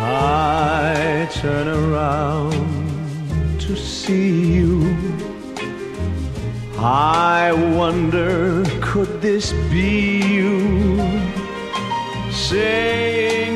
I turn around to see you. I wonder, could this be you saying